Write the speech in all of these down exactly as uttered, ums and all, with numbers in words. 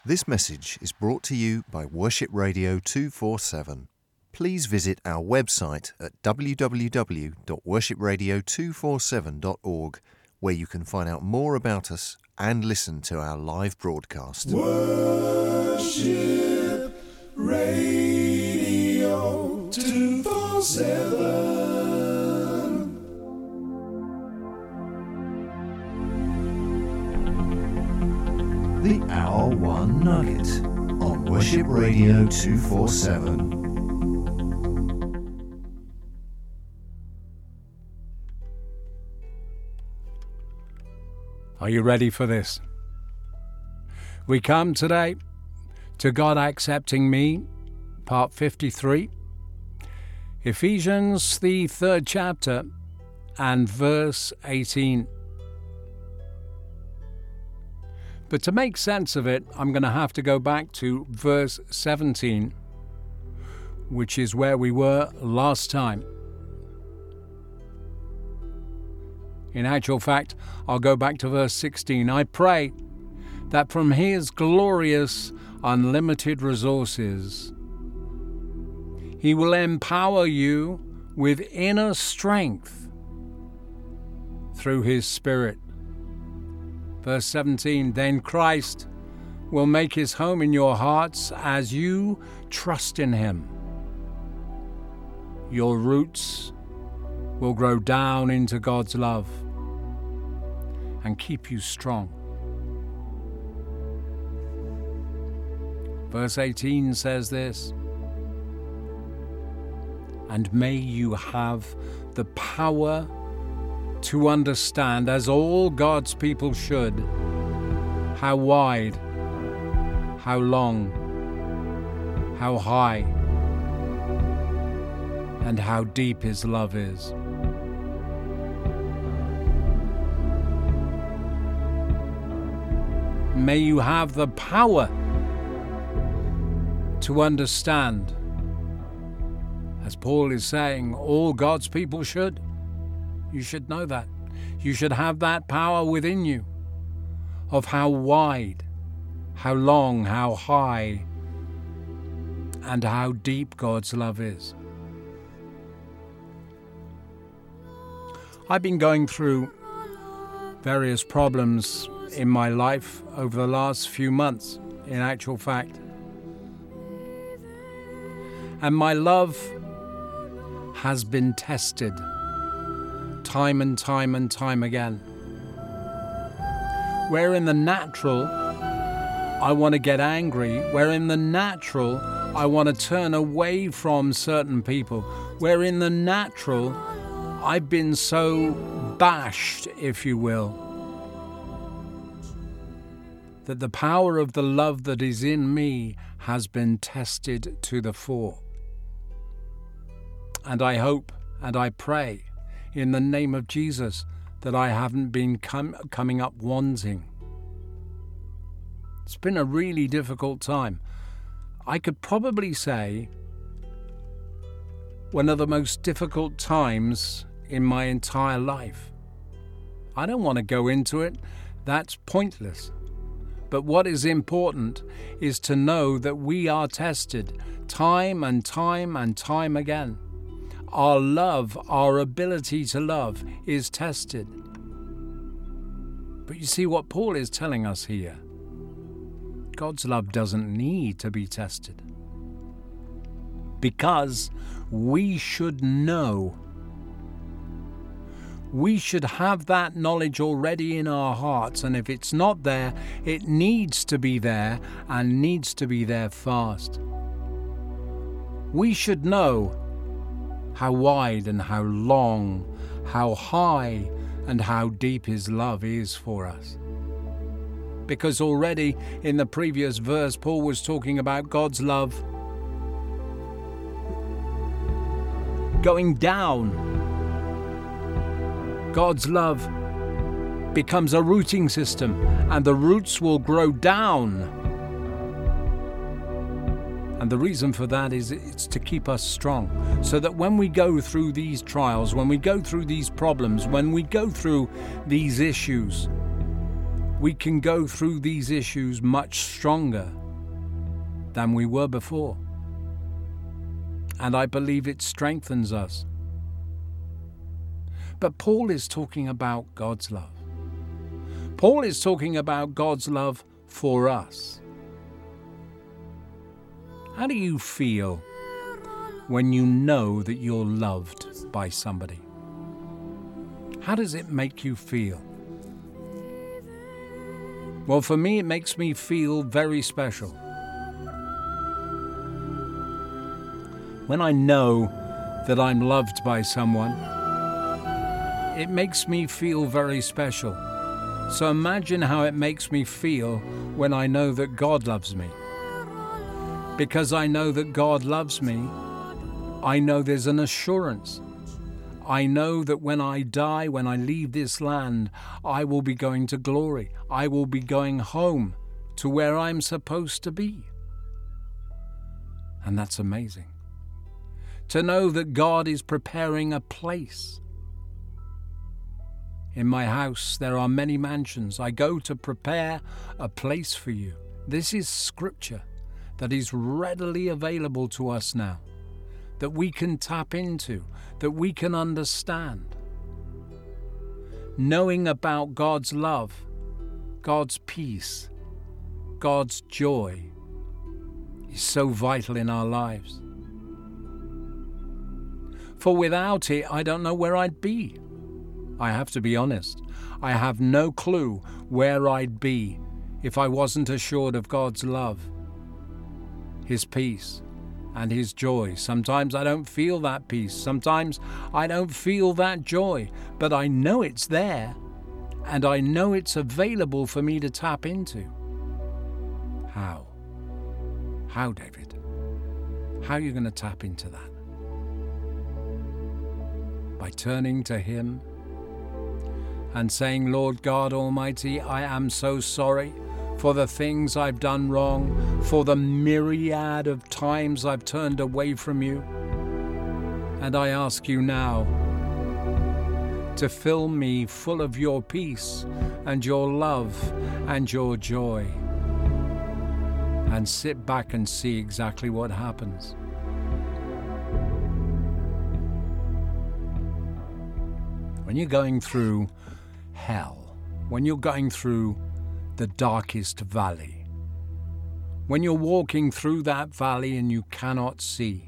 This message is brought to you by Worship Radio two forty-seven. Please visit our website at w w w dot worship radio two forty-seven dot org, where you can find out more about us and listen to our live broadcast. Worship Radio two forty-seven. The Hour One Nugget on Worship Radio two forty-seven. Are you ready for this? We come today to God Accepting Me, part fifty-three, Ephesians, the third chapter, and verse eighteen. But to make sense of it, I'm going to have to go back to verse seventeen, which is where we were last time. In actual fact, I'll go back to verse sixteen. I pray that from His glorious, unlimited resources, He will empower you with inner strength through His Spirit. Verse seventeen, then Christ will make His home in your hearts as you trust in Him. Your roots will grow down into God's love and keep you strong. Verse eighteen says this, and may you have the power to understand, as all God's people should, how wide, how long, how high, and how deep His love is. May you have the power to understand, as Paul is saying, all God's people should. You should know that. You should have that power within you of how wide, how long, how high, and how deep God's love is. I've been going through various problems in my life over the last few months, in actual fact. And my love has been tested time and time and time again. Where in the natural, I want to get angry. Where in the natural, I want to turn away from certain people. Where in the natural, I've been so bashed, if you will, that the power of the love that is in me has been tested to the fore. And I hope and I pray in the name of Jesus that I haven't been com- coming up wanting. It's been a really difficult time. I could probably say one of the most difficult times in my entire life. I don't want to go into it. That's pointless. But what is important is to know that we are tested time and time and time again. Our love, our ability to love is tested. But you see what Paul is telling us here. God's love doesn't need to be tested, because we should know. We should have that knowledge already in our hearts, and if it's not there, it needs to be there, and needs to be there fast. We should know how wide and how long, how high and how deep His love is for us. Because already in the previous verse, Paul was talking about God's love going down. God's love becomes a rooting system, and the roots will grow down. And the reason for that is it's to keep us strong, so that when we go through these trials, when we go through these problems, when we go through these issues, we can go through these issues much stronger than we were before. And I believe it strengthens us. But Paul is talking about God's love. Paul is talking about God's love for us. How do you feel when you know that you're loved by somebody? How does it make you feel? Well, for me, it makes me feel very special. When I know that I'm loved by someone, it makes me feel very special. So imagine how it makes me feel when I know that God loves me. Because I know that God loves me, I know there's an assurance. I know that when I die, when I leave this land, I will be going to glory. I will be going home to where I'm supposed to be. And that's amazing. To know that God is preparing a place. In my house, there are many mansions. I go to prepare a place for you. This is scripture that is readily available to us now, that we can tap into, that we can understand. Knowing about God's love, God's peace, God's joy is so vital in our lives. For without it, I don't know where I'd be. I have to be honest. I have no clue where I'd be if I wasn't assured of God's love, His peace, and His joy. Sometimes I don't feel that peace. Sometimes I don't feel that joy. But I know it's there, and I know it's available for me to tap into. How? How, David? How are you going to tap into that? By turning to Him and saying, Lord God Almighty, I am so sorry for the things I've done wrong, for the myriad of times I've turned away from you. And I ask you now to fill me full of your peace and your love and your joy. And sit back and see exactly what happens. When you're going through hell, when you're going through the darkest valley, when you're walking through that valley and you cannot see,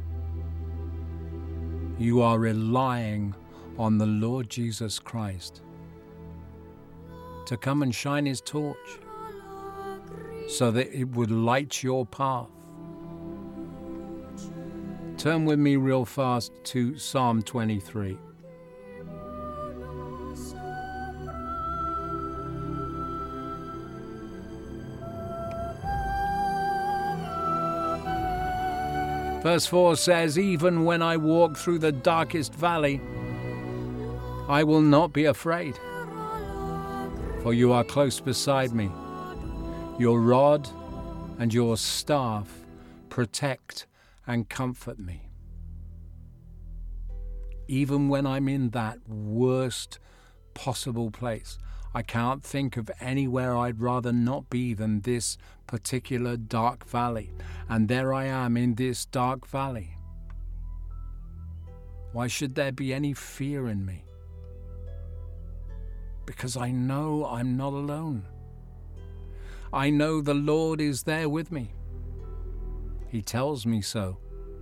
you are relying on the Lord Jesus Christ to come and shine His torch so that it would light your path. Turn with me real fast to Psalm twenty-three. Verse four says, even when I walk through the darkest valley, I will not be afraid, for you are close beside me. Your rod and your staff protect and comfort me. Even when I'm in that worst possible place, I can't think of anywhere I'd rather not be than this particular dark valley. And there I am in this dark valley. Why should there be any fear in me? Because I know I'm not alone. I know the Lord is there with me. He tells me so.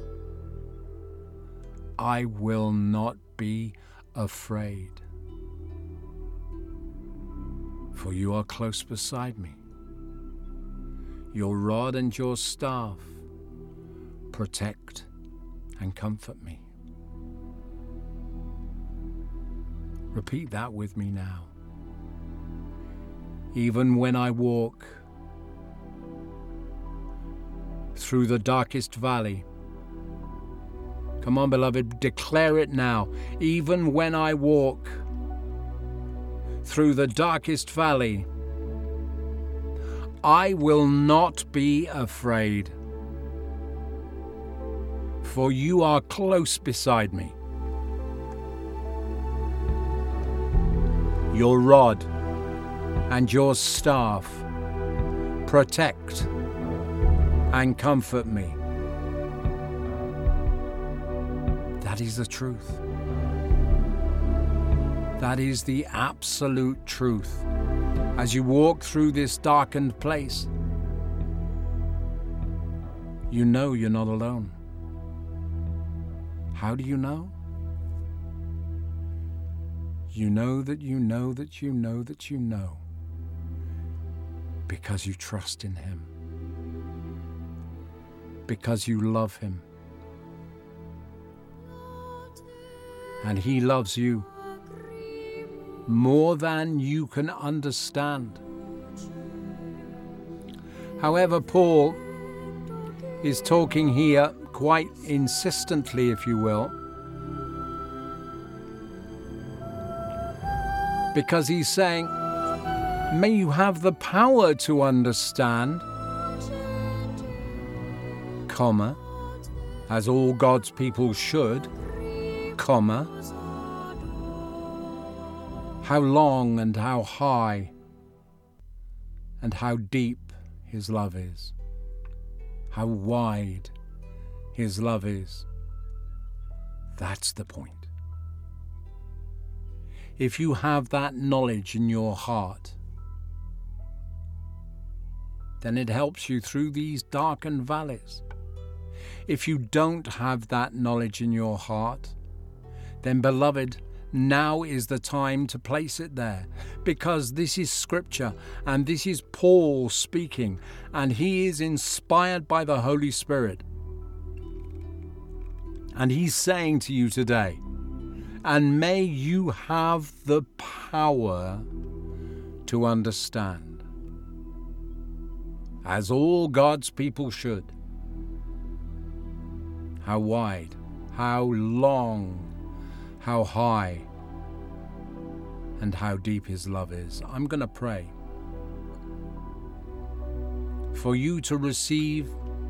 I will not be afraid, for you are close beside me. Your rod and your staff protect and comfort me. Repeat that with me now. Even when I walk through the darkest valley, come on, beloved, declare it now. Even when I walk through the darkest valley, I will not be afraid, for you are close beside me. Your rod and your staff protect and comfort me. That is the truth. That is the absolute truth. As you walk through this darkened place, you know you're not alone. How do you know? You know that you know that you know that you know because you trust in Him, because you love Him, and He loves you more than you can understand. However, Paul is talking here quite insistently, if you will, because he's saying, may you have the power to understand, comma, as all God's people should, comma, how long and how high and how deep His love is, how wide His love is. That's the point. If you have that knowledge in your heart, then it helps you through these darkened valleys. If you don't have that knowledge in your heart, then, beloved, now is the time to place it there, because this is Scripture and this is Paul speaking, and he is inspired by the Holy Spirit. And he's saying to you today, and may you have the power to understand, as all God's people should, how wide, how long, how high, and how deep His love is. I'm going to pray for you to receive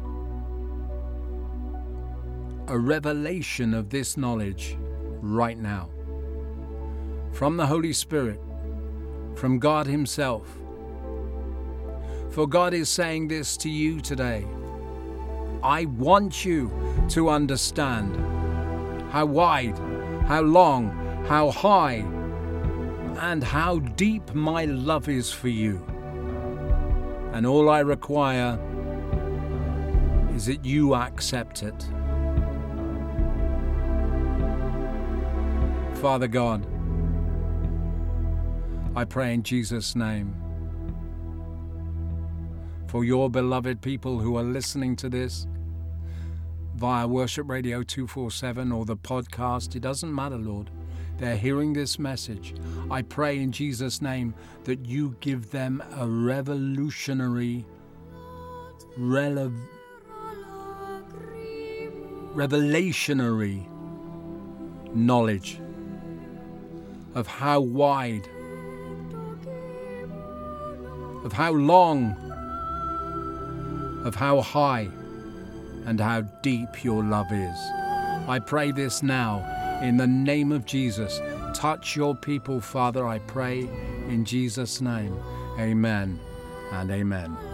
a revelation of this knowledge right now, from the Holy Spirit, from God Himself. For God is saying this to you today. I want you to understand how wide, how long, how high, and how deep my love is for you. And all I require is that you accept it. Father God, I pray in Jesus' name for your beloved people who are listening to this via Worship Radio two forty-seven or the podcast. It doesn't matter, Lord. They're hearing this message. I pray in Jesus' name that you give them a revolutionary, rele- revelationary knowledge of how wide, of how long, of how high, and how deep your love is. I pray this now in the name of Jesus. Touch your people, Father, I pray in Jesus' name. Amen and amen.